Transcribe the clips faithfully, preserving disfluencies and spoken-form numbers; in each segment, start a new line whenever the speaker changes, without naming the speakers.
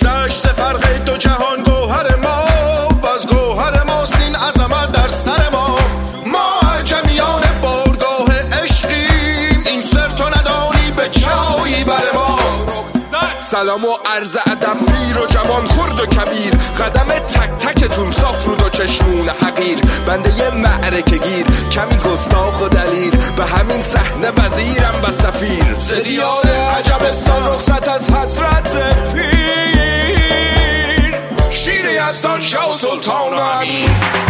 بگذشت فرق دو جهان گوهر ما و از گوهر ماست این عظمت در سر ما. ما عجمیان بارگاه عشقیم، این سر تو ندانی به چایی بر ما.
سلام و عرض ادب پیر و جوان خرد و کبیر، قدم تک تکتون صاف رود و چشمون حقیر. بنده یه معرکه گیر کمی گستاخ و دلیر، به همین صحنه وزیرم و سفیر.
ز دیار عجبستان
رخصت از حسرت پیر،
شیر یزدان شاه و سلطان و امیر.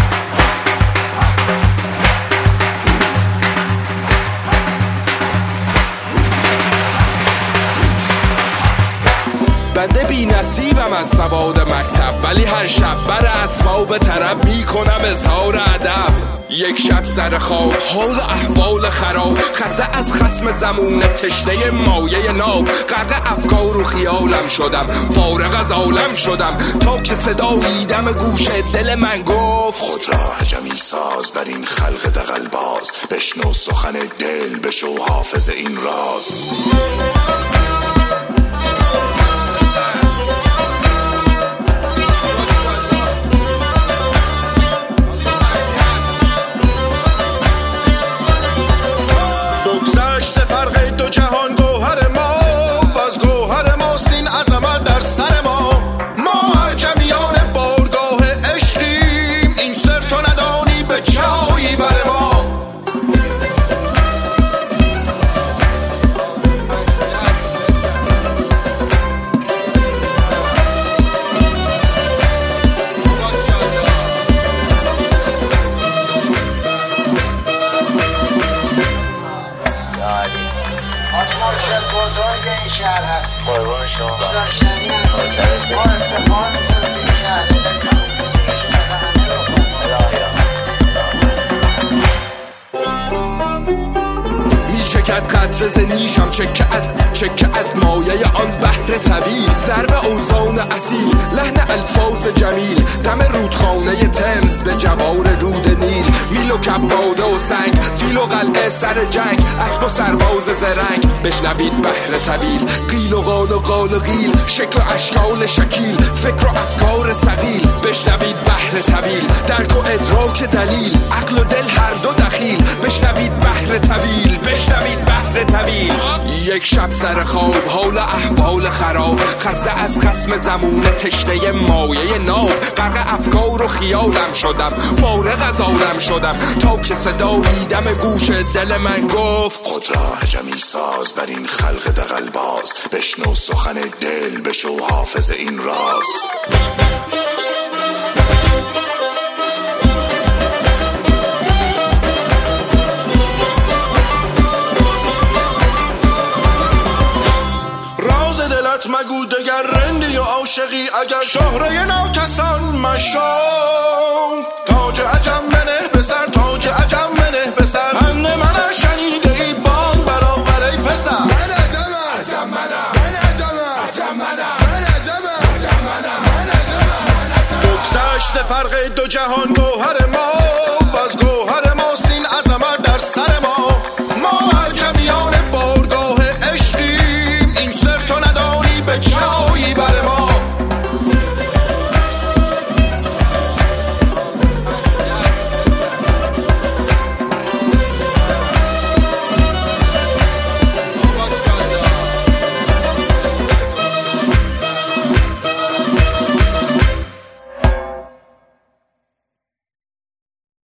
بنده بی نصیبم از سواد مکتب، ولی هر شب بر اسباب طرب میکنم اظهار ادب. یک شب سر خواب حال احوال خراب، خسته از خصم زمونه تشنه مایه ناب. غرق افکار و خیالم شدم، فارغ از عالم شدم، تا که صدایی دم گوش دل من گفت
خود را عجمی ساز بر این خلق دغل باز. بشنو سخن دل بشو حافظ این راز.
فرق دو جهان گوهر ما و از گوهر ماست این عظمت در سر ما. ما عجمیان بارگاه عشقیم، این سر تو ندانی به چایی بر ما.
مرشد بزرگ این شهر هست. قربان شما. دوست داشتنی هست. ما افتخار میکنیم این شهر.
میچکد قطره ز نیشم، چکه از چکه از مایه آن بحر طویل. ضرب اوزان اصیل، لحن الفاظ جمیل، دم رودخانه تمز به جوار رود نیل. میل و کباده و سنگ، فیل و قلعه سر جنگ، اسب و سرباز زرنگ. بشنوید بحر طویل، قیل و قال و قال و قیل، شکل و اشکال شکیل، فکر و افکار ثقیل. بشنوید بحر طویل، درک و ادراک دلیل، عقل و دل هر دو دخیل. بشنوید بحر طویل، بشنوید بحر طویل. یک شب سر خواب حال احوال خراب، خسته از خصم زمونه تشنه مایه ناب. غرق افکار و خیالم شدم، فارغ از عالم شدم، تا که صدایی دم گوش دل من گفت
خود را عجمی ساز بر این خلق دغل باز. بشنو سخن دل بشو حافظ این راز.
مگو دگر رندی و عاشقی، اگر شهره ناکسان مشام. تاج عجم منه به سر، تاج عجم منه به سر، پند من شنیده ای بان برآور ای پسر.
من عجمم، عجم منم، من عجمم، عجم منم، من عجمم، عجم منم، من عجمم.
بگذشت فرق دو جهان گوهر ما